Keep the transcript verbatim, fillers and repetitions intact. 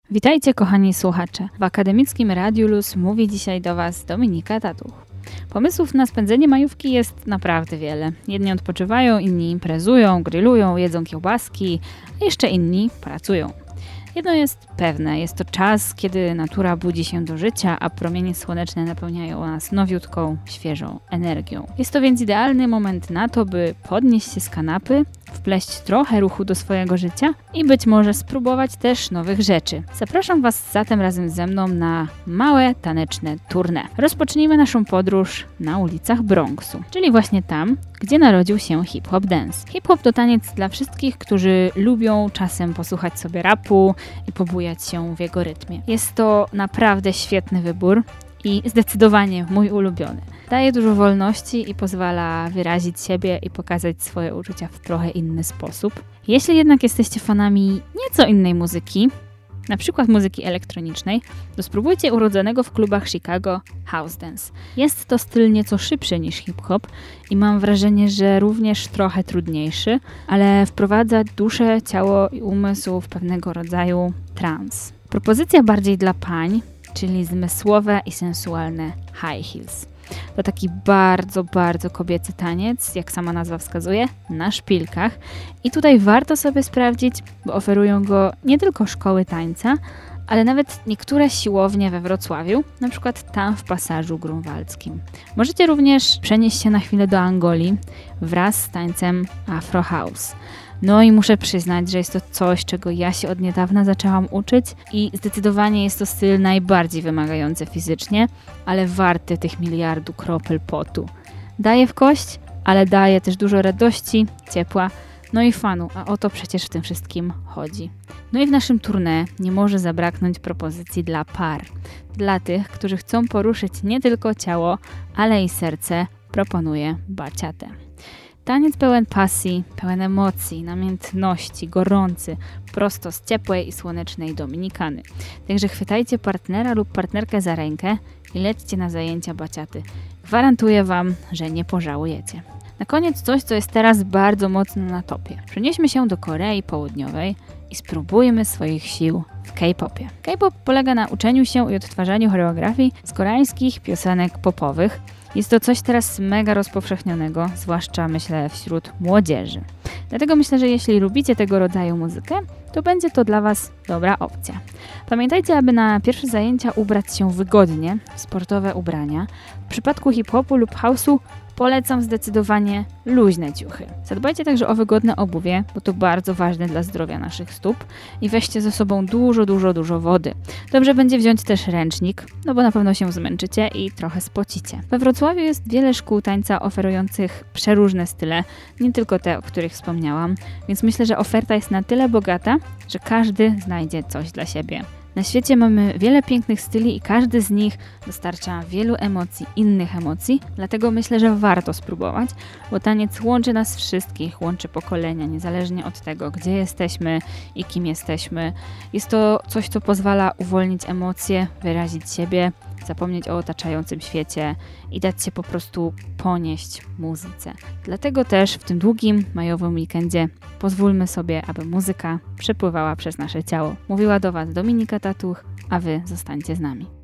Witajcie kochani słuchacze. W Akademickim Radiu Luz mówi dzisiaj do Was Dominika Tatuch. Pomysłów na spędzenie majówki jest naprawdę wiele. Jedni odpoczywają, inni imprezują, grillują, jedzą kiełbaski, a jeszcze inni pracują. Jedno jest pewne, jest to czas, kiedy natura budzi się do życia, a promienie słoneczne napełniają nas nowiutką, świeżą energią. Jest to więc idealny moment na to, by podnieść się z kanapy, wpleść trochę ruchu do swojego życia i być może spróbować też nowych rzeczy. Zapraszam Was zatem razem ze mną na małe taneczne tournée. Rozpocznijmy naszą podróż na ulicach Bronxu, czyli właśnie tam, gdzie narodził się hip-hop dance. Hip-hop to taniec dla wszystkich, którzy lubią czasem posłuchać sobie rapu i pobujać się w jego rytmie. Jest to naprawdę świetny wybór i zdecydowanie mój ulubiony. Daje dużo wolności i pozwala wyrazić siebie i pokazać swoje uczucia w trochę inny sposób. Jeśli jednak jesteście fanami nieco innej muzyki, na przykład muzyki elektronicznej, to spróbujcie urodzonego w klubach Chicago house dance. Jest to styl nieco szybszy niż hip-hop i mam wrażenie, że również trochę trudniejszy, ale wprowadza duszę, ciało i umysł w pewnego rodzaju trans. Propozycja bardziej dla pań, czyli zmysłowe i sensualne high heels. To taki bardzo, bardzo kobiecy taniec, jak sama nazwa wskazuje, na szpilkach. I tutaj warto sobie sprawdzić, bo oferują go nie tylko szkoły tańca, ale nawet niektóre siłownie we Wrocławiu, na przykład tam w Pasażu Grunwaldzkim. Możecie również przenieść się na chwilę do Angolii wraz z tańcem Afro House. No i muszę przyznać, że jest to coś, czego ja się od niedawna zaczęłam uczyć i zdecydowanie jest to styl najbardziej wymagający fizycznie, ale warty tych miliardu kropel potu. Daje w kość, ale daje też dużo radości, ciepła, no i fanu, a o to przecież w tym wszystkim chodzi. No i w naszym tournée nie może zabraknąć propozycji dla par. Dla tych, którzy chcą poruszyć nie tylko ciało, ale i serce, proponuję baciatę. Taniec pełen pasji, pełen emocji, namiętności, gorący, prosto z ciepłej i słonecznej Dominikany. Także chwytajcie partnera lub partnerkę za rękę i lećcie na zajęcia baciaty. Gwarantuję Wam, że nie pożałujecie. Na koniec coś, co jest teraz bardzo mocno na topie. Przenieśmy się do Korei Południowej i spróbujmy swoich sił w K-popie. K-pop polega na uczeniu się i odtwarzaniu choreografii z koreańskich piosenek popowych. Jest to coś teraz mega rozpowszechnionego, zwłaszcza myślę wśród młodzieży. Dlatego myślę, że jeśli lubicie tego rodzaju muzykę, to będzie to dla Was dobra opcja. Pamiętajcie, aby na pierwsze zajęcia ubrać się wygodnie, w sportowe ubrania. W przypadku hip-hopu lub house'u polecam zdecydowanie luźne ciuchy. Zadbajcie także o wygodne obuwie, bo to bardzo ważne dla zdrowia naszych stóp i weźcie ze sobą dużo, dużo, dużo wody. Dobrze będzie wziąć też ręcznik, no bo na pewno się zmęczycie i trochę spocicie. We Wrocławiu jest wiele szkół tańca oferujących przeróżne style, nie tylko te, o których wspomniałam, więc myślę, że oferta jest na tyle bogata, że każdy znajdzie coś dla siebie. Na świecie mamy wiele pięknych styli i każdy z nich dostarcza wielu emocji, innych emocji, dlatego myślę, że warto spróbować, bo taniec łączy nas wszystkich, łączy pokolenia, niezależnie od tego, gdzie jesteśmy i kim jesteśmy. Jest to coś, co pozwala uwolnić emocje, wyrazić siebie, zapomnieć o otaczającym świecie i dać się po prostu ponieść muzyce. Dlatego też w tym długim majowym weekendzie pozwólmy sobie, aby muzyka przepływała przez nasze ciało. Mówiła do Was Dominika Tatuch, a Wy zostańcie z nami.